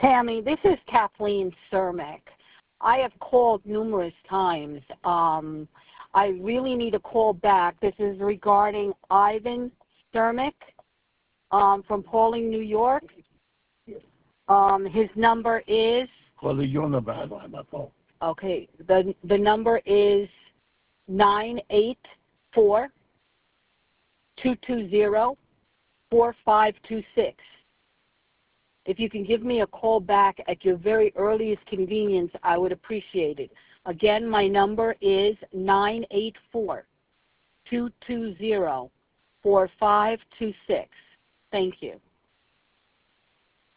Tammy, this is Kathleen Cermak. I have called numerous times. I really need a call back. This is regarding Ivan Cermak from Pauling, New York. His number is... Call your number. I don't have my phone. Okay, the number is 984-220-4526. If you can give me a call back at your very earliest convenience, I would appreciate it. Again, my number is 984-220-4526. Thank you.